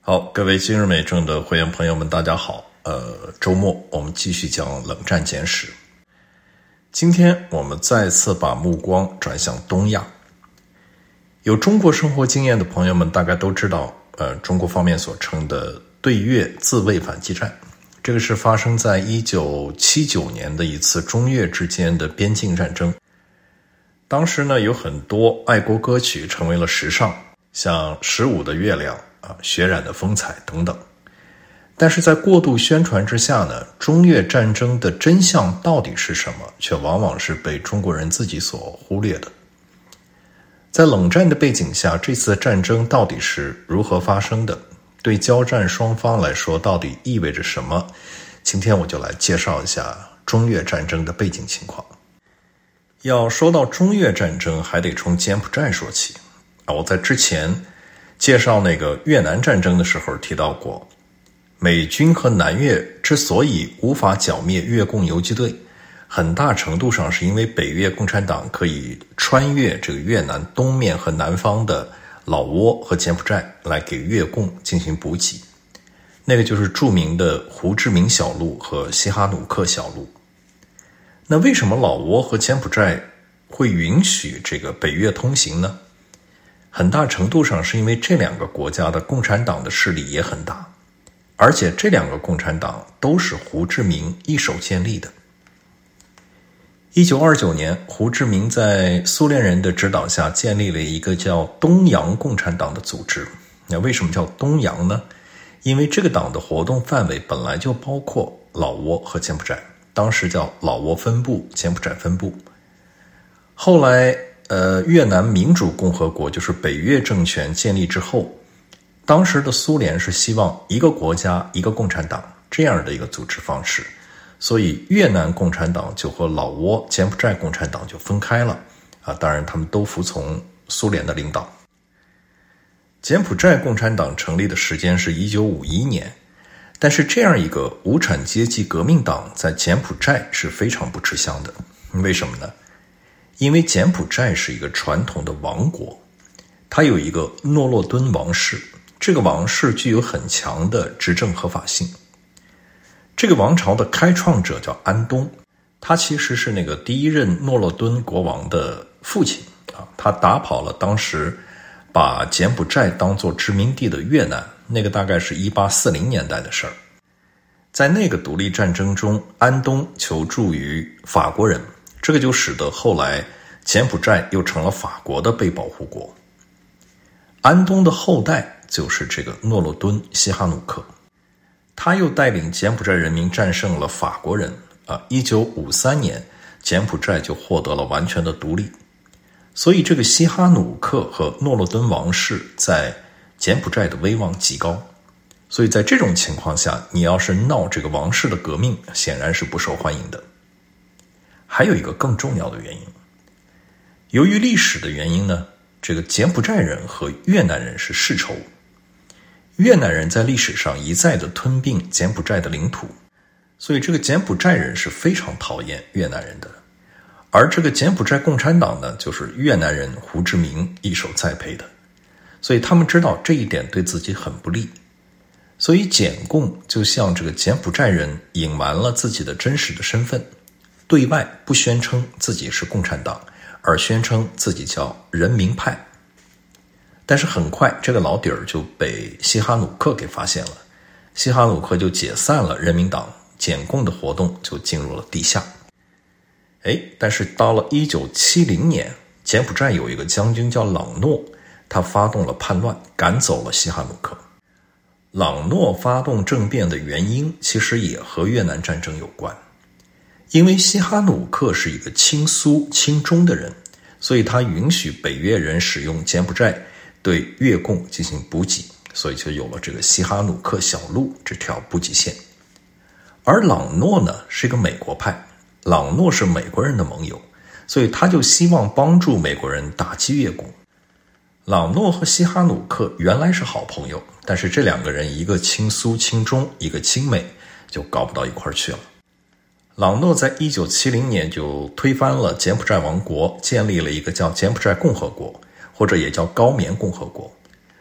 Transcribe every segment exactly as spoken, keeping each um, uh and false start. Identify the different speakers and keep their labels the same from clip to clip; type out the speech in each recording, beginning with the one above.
Speaker 1: 好，各位今日美正的会员朋友们，大家好。呃，周末我们继续讲冷战简史。今天我们再次把目光转向东亚。有中国生活经验的朋友们大概都知道，呃，中国方面所称的对越自卫反击战，这个是发生在一九七九年的一次中越之间的边境战争。当时呢，有很多爱国歌曲成为了时尚，像十五的月亮啊，血染的风采等等。但是在过度宣传之下呢，中越战争的真相到底是什么，却往往是被中国人自己所忽略的。在冷战的背景下，这次战争到底是如何发生的？对交战双方来说到底意味着什么？今天我就来介绍一下中越战争的背景情况。要说到中越战争，还得从柬埔寨说起啊。我在之前介绍那个越南战争的时候提到过，美军和南越之所以无法剿灭越共游击队，很大程度上是因为北越共产党可以穿越这个越南东面和南方的老挝和柬埔寨来给越共进行补给，那个就是著名的胡志明小路和西哈努克小路。那为什么老挝和柬埔寨会允许这个北越通行呢？很大程度上是因为这两个国家的共产党的势力也很大，而且这两个共产党都是胡志明一手建立的。一九二九年，胡志明在苏联人的指导下建立了一个叫东洋共产党的组织。那为什么叫东洋呢？因为这个党的活动范围本来就包括老挝和柬埔寨，当时叫老挝分部、柬埔寨分部。后来呃，越南民主共和国就是北越政权建立之后，当时的苏联是希望一个国家一个共产党这样的一个组织方式，所以越南共产党就和老挝、柬埔寨共产党就分开了啊。当然他们都服从苏联的领导。柬埔寨共产党成立的时间是一九五一年，但是这样一个无产阶级革命党在柬埔寨是非常不吃香的。为什么呢？因为柬埔寨是一个传统的王国，它有一个诺洛敦王室，这个王室具有很强的执政合法性。这个王朝的开创者叫安东，他其实是那个第一任诺洛敦国王的父亲啊。他打跑了当时把柬埔寨当作殖民地的越南，那个大概是一八四零年代的事儿。在那个独立战争中，安东求助于法国人，这个就使得后来柬埔寨又成了法国的被保护国。安东的后代就是这个诺洛敦西哈努克，他又带领柬埔寨人民战胜了法国人啊。一九五三年，柬埔寨就获得了完全的独立。所以这个西哈努克和诺洛敦王室在柬埔寨的威望极高，所以在这种情况下，你要是闹这个王室的革命，显然是不受欢迎的。还有一个更重要的原因，由于历史的原因呢，这个柬埔寨人和越南人是世仇。越南人在历史上一再的吞并柬埔寨的领土，所以这个柬埔寨人是非常讨厌越南人的。而这个柬埔寨共产党呢，就是越南人胡志明一手栽培的，所以他们知道这一点对自己很不利，所以柬共就向这个柬埔寨人隐瞒了自己的真实的身份，对外不宣称自己是共产党，而宣称自己叫人民派。但是很快这个老底儿就被西哈努克给发现了，西哈努克就解散了人民党，柬共的活动就进入了地下。哎，但是到了一九七零年，柬埔寨有一个将军叫朗诺，他发动了叛乱，赶走了西哈努克。朗诺发动政变的原因其实也和越南战争有关，因为西哈努克是一个亲苏亲中的人，所以他允许北越人使用柬埔寨对越共进行补给，所以就有了这个西哈努克小路这条补给线。而朗诺呢是一个美国派，朗诺是美国人的盟友，所以他就希望帮助美国人打击越共。朗诺和西哈努克原来是好朋友，但是这两个人一个亲苏亲中，一个亲美，就搞不到一块儿去了。朗诺在一九七零年就推翻了柬埔寨王国，建立了一个叫柬埔寨共和国，或者也叫高棉共和国。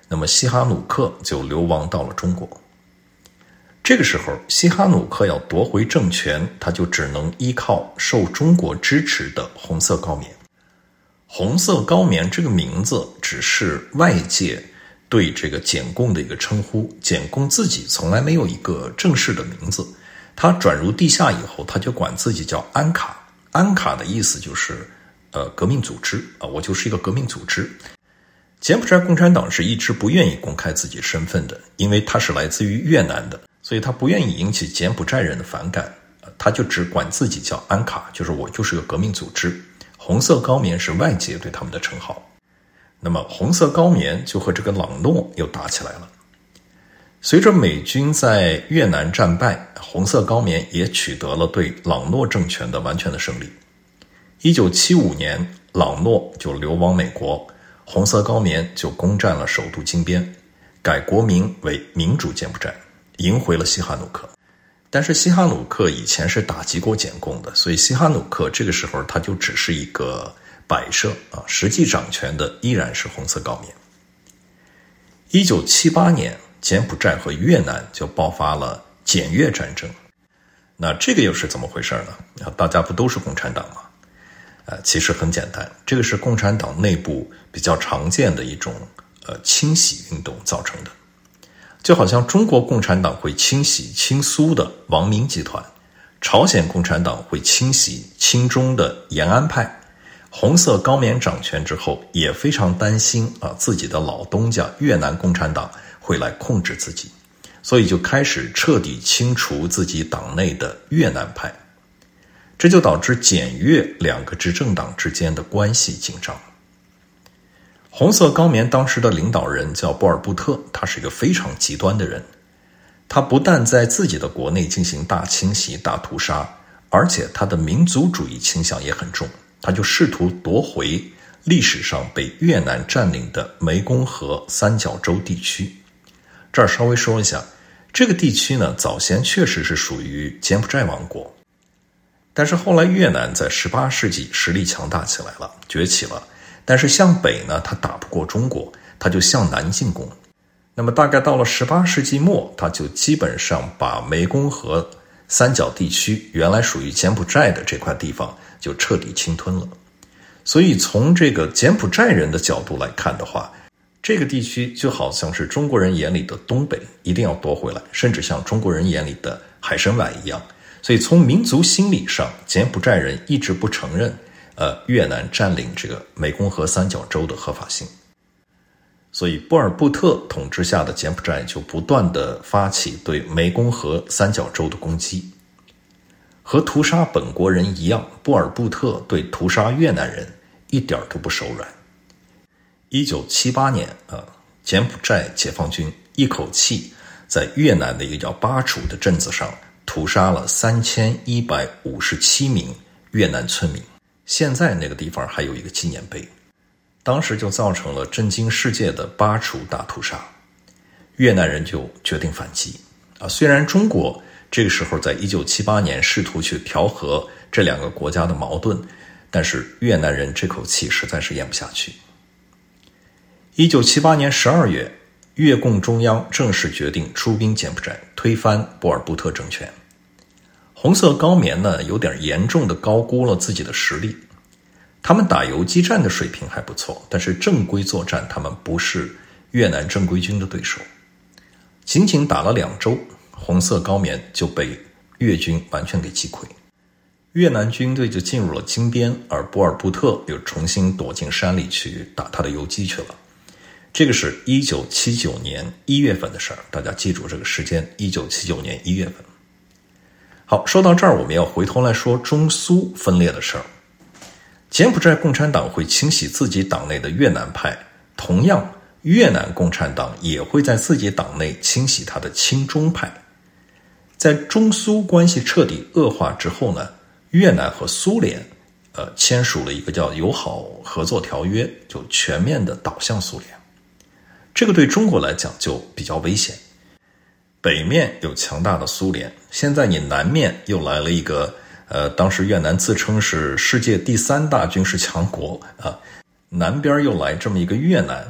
Speaker 1: 那么西哈努克就流亡到了中国。这个时候，西哈努克要夺回政权，他就只能依靠受中国支持的红色高棉。红色高棉这个名字只是外界对这个柬共的一个称呼，柬共自己从来没有一个正式的名字。他转入地下以后，他就管自己叫安卡。安卡的意思就是呃革命组织啊，我就是一个革命组织。柬埔寨共产党是一直不愿意公开自己身份的，因为他是来自于越南的，所以他不愿意引起柬埔寨人的反感，他就只管自己叫安卡，就是我就是个革命组织。红色高棉是外界对他们的称号。那么红色高棉就和这个朗诺又打起来了。随着美军在越南战败，红色高棉也取得了对朗诺政权的完全的胜利。一九七五年，朗诺就流亡美国，红色高棉就攻占了首都金边，改国名为民主柬埔寨，赢回了西哈努克。但是西哈努克以前是打击过柬共的，所以西哈努克这个时候他就只是一个摆设啊，实际掌权的依然是红色高棉。一九七八年，柬埔寨和越南就爆发了柬越战争。那这个又是怎么回事呢？大家不都是共产党吗？呃，其实很简单，这个是共产党内部比较常见的一种呃清洗运动造成的。就好像中国共产党会清洗亲苏的王明集团，朝鲜共产党会清洗亲中的延安派，红色高棉掌权之后也非常担心啊自己的老东家越南共产党会来控制自己，所以就开始彻底清除自己党内的越南派，这就导致柬越两个执政党之间的关系紧张。红色高棉当时的领导人叫波尔布特，他是一个非常极端的人。他不但在自己的国内进行大清洗、大屠杀，而且他的民族主义倾向也很重。他就试图夺回历史上被越南占领的湄公河三角洲地区。这儿稍微说一下，这个地区呢，早先确实是属于柬埔寨王国，但是后来越南在十八世纪实力强大起来了，崛起了。但是向北呢，他打不过中国，他就向南进攻。那么大概到了十八世纪末，他就基本上把湄公河三角地区原来属于柬埔寨的这块地方就彻底侵吞了。所以从这个柬埔寨人的角度来看的话，这个地区就好像是中国人眼里的东北，一定要夺回来，甚至像中国人眼里的海参崴一样。所以从民族心理上，柬埔寨人一直不承认呃，越南占领这个湄公河三角洲的合法性。所以波尔布特统治下的柬埔寨就不断地发起对湄公河三角洲的攻击。和屠杀本国人一样，波尔布特对屠杀越南人一点都不手软。一九七八年呃，柬埔寨解放军一口气在越南的一个叫巴楚的镇子上屠杀了三千一百五十七名越南村民。现在那个地方还有一个纪念碑，当时就造成了震惊世界的巴楚大屠杀。越南人就决定反击啊！虽然中国这个时候在一九七八年试图去调和这两个国家的矛盾，但是越南人这口气实在是咽不下去。一九七八年十二月，越共中央正式决定出兵柬埔寨，推翻波尔布特政权。红色高棉呢，有点严重的高估了自己的实力。他们打游击战的水平还不错，但是正规作战他们不是越南正规军的对手。仅仅打了两周，红色高棉就被越军完全给击溃。越南军队就进入了金边，而波尔布特又重新躲进山里去打他的游击去了。这个是一九七九年一月份的事儿，大家记住这个时间，一九七九年一月份。好，说到这儿，我们要回头来说中苏分裂的事儿。柬埔寨共产党会清洗自己党内的越南派，同样，越南共产党也会在自己党内清洗他的亲中派。在中苏关系彻底恶化之后呢，越南和苏联呃签署了一个叫友好合作条约，就全面的倒向苏联。这个对中国来讲就比较危险。北面有强大的苏联，现在你南面又来了一个呃，当时越南自称是世界第三大军事强国啊，南边又来这么一个越南，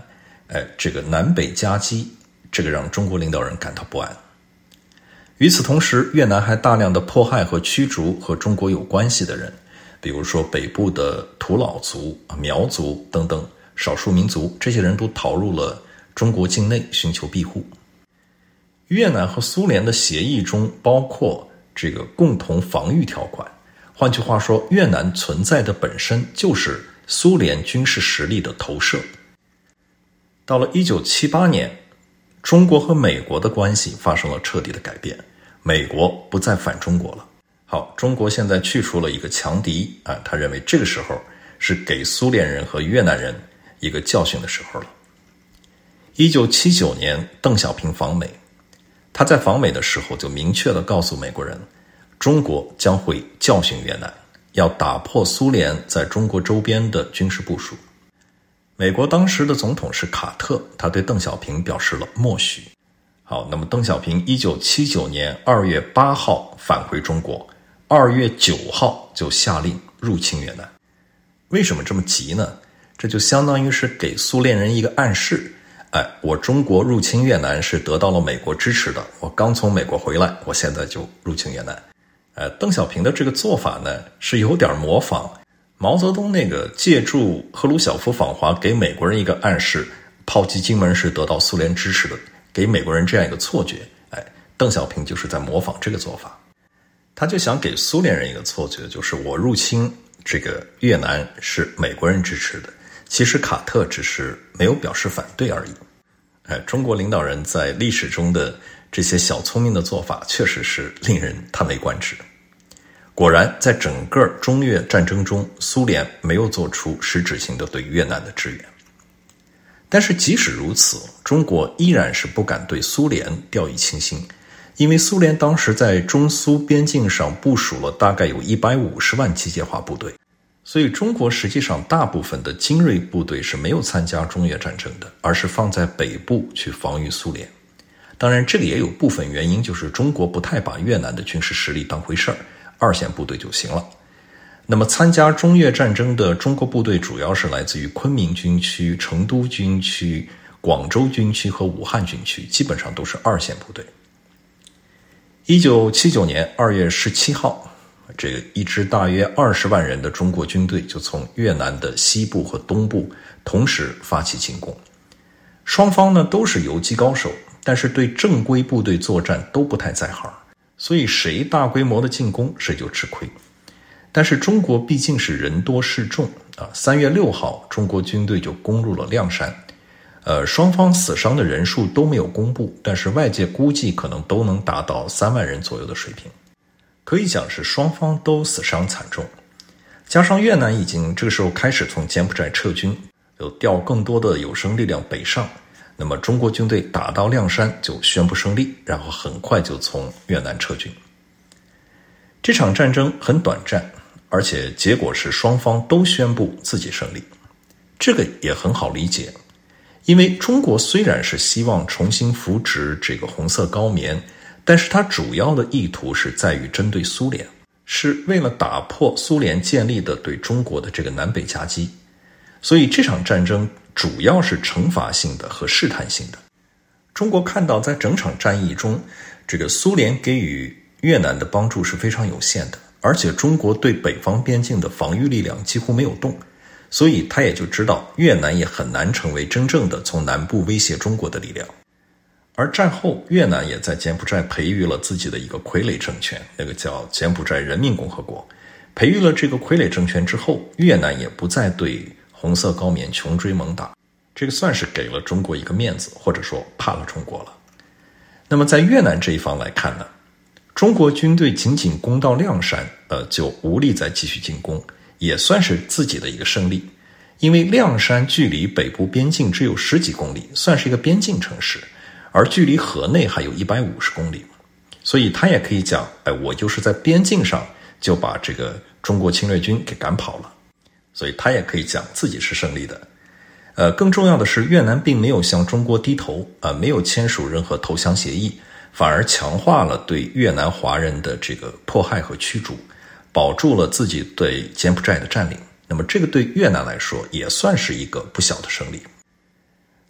Speaker 1: 哎，这个南北夹击，这个让中国领导人感到不安。与此同时，越南还大量的迫害和驱逐和中国有关系的人，比如说北部的土老族、苗族等等少数民族，这些人都逃入了中国境内寻求庇护。越南和苏联的协议中包括这个共同防御条款，换句话说，越南存在的本身就是苏联军事实力的投射。到了一九七八年，中国和美国的关系发生了彻底的改变，美国不再反中国了。好，中国现在去除了一个强敌啊，他认为这个时候是给苏联人和越南人一个教训的时候了。一九七九年，邓小平访美，他在访美的时候就明确地告诉美国人，中国将会教训越南，要打破苏联在中国周边的军事部署。美国当时的总统是卡特，他对邓小平表示了默许。好，那么邓小平一九七九年二月八号返回中国，二月九号就下令入侵越南。为什么这么急呢？这就相当于是给苏联人一个暗示，哎，我中国入侵越南是得到了美国支持的，我刚从美国回来，我现在就入侵越南。呃，邓小平的这个做法呢，是有点模仿毛泽东那个借助赫鲁晓夫访华给美国人一个暗示，炮击金门是得到苏联支持的，给美国人这样一个错觉。哎，邓小平就是在模仿这个做法，他就想给苏联人一个错觉，就是我入侵这个越南是美国人支持的，其实卡特只是没有表示反对而已。哎，中国领导人在历史中的这些小聪明的做法确实是令人叹为观止。果然，在整个中越战争中，苏联没有做出实质性的对越南的支援。但是即使如此，中国依然是不敢对苏联掉以轻心，因为苏联当时在中苏边境上部署了大概有一百五十万机械化部队，所以中国实际上大部分的精锐部队是没有参加中越战争的，而是放在北部去防御苏联。当然，这个也有部分原因，就是中国不太把越南的军事实力当回事儿，二线部队就行了。那么参加中越战争的中国部队主要是来自于昆明军区、成都军区、广州军区和武汉军区，基本上都是二线部队。一九七九年二月十七号，这个一支大约二十万人的中国军队就从越南的西部和东部同时发起进攻。双方呢都是游击高手，但是对正规部队作战都不太在行，所以谁大规模的进攻谁就吃亏。但是中国毕竟是人多势众啊，三月六号中国军队就攻入了亮山。呃，双方死伤的人数都没有公布，但是外界估计可能都能达到三万人左右的水平，可以讲是双方都死伤惨重。加上越南已经这个时候开始从柬埔寨撤军，有调更多的有生力量北上，那么中国军队打到亮山就宣布胜利，然后很快就从越南撤军。这场战争很短暂，而且结果是双方都宣布自己胜利，这个也很好理解。因为中国虽然是希望重新扶植这个红色高棉，但是它主要的意图是在于针对苏联，是为了打破苏联建立的对中国的这个南北夹击。所以这场战争主要是惩罚性的和试探性的。中国看到在整场战役中，这个苏联给予越南的帮助是非常有限的，而且中国对北方边境的防御力量几乎没有动，所以他也就知道越南也很难成为真正的从南部威胁中国的力量。而战后越南也在柬埔寨培育了自己的一个傀儡政权，那个叫柬埔寨人民共和国。培育了这个傀儡政权之后，越南也不再对红色高棉穷追猛打，这个算是给了中国一个面子，或者说怕了中国了。那么在越南这一方来看呢，中国军队仅仅攻到亮山，呃，就无力再继续进攻，也算是自己的一个胜利。因为亮山距离北部边境只有十几公里，算是一个边境城市，而距离河内还有一百五十公里，所以他也可以讲，哎，我就是在边境上就把这个中国侵略军给赶跑了，所以他也可以讲自己是胜利的。呃，更重要的是，越南并没有向中国低头，啊、呃，没有签署任何投降协议，反而强化了对越南华人的这个迫害和驱逐，保住了自己对柬埔寨的占领。那么这个对越南来说也算是一个不小的胜利。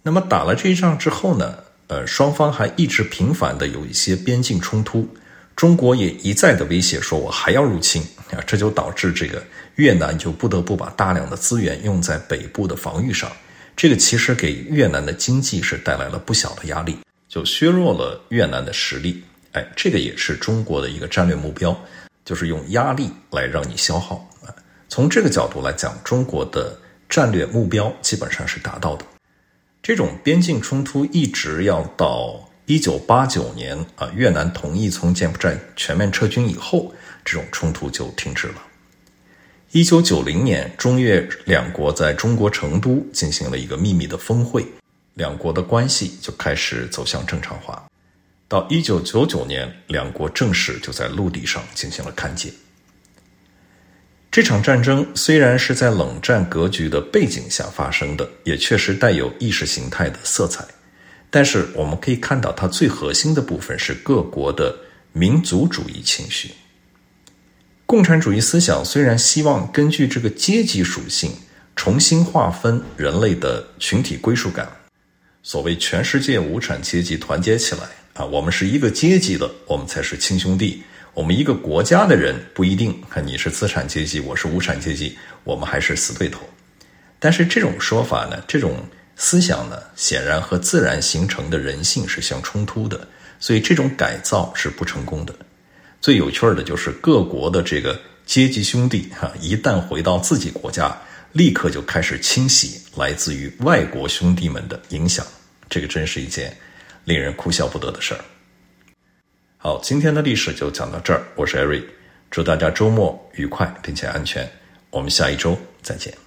Speaker 1: 那么打了这一仗之后呢，呃，双方还一直频繁的有一些边境冲突，中国也一再的威胁说我还要入侵啊，这就导致这个越南就不得不把大量的资源用在北部的防御上，这个其实给越南的经济是带来了不小的压力，就削弱了越南的实力。哎，这个也是中国的一个战略目标，就是用压力来让你消耗。从这个角度来讲，中国的战略目标基本上是达到的。这种边境冲突一直要到一九八九年啊，越南同意从柬埔寨全面撤军以后，这种冲突就停止了。一九九零年，中越两国在中国成都进行了一个秘密的峰会，两国的关系就开始走向正常化。到一九九九年，两国正式就在陆地上进行了勘界。这场战争虽然是在冷战格局的背景下发生的，也确实带有意识形态的色彩，但是我们可以看到它最核心的部分是各国的民族主义情绪。共产主义思想虽然希望根据这个阶级属性重新划分人类的群体归属感，所谓全世界无产阶级团结起来啊，我们是一个阶级的，我们才是亲兄弟。我们一个国家的人不一定，你是资产阶级，我是无产阶级，我们还是死对头。但是这种说法呢，这种思想呢，显然和自然形成的人性是相冲突的，所以这种改造是不成功的。最有趣的就是各国的这个阶级兄弟哈，一旦回到自己国家，立刻就开始清洗来自于外国兄弟们的影响，这个真是一件令人哭笑不得的事儿。好，今天的历史就讲到这儿，我是艾瑞，祝大家周末愉快并且安全，我们下一周再见。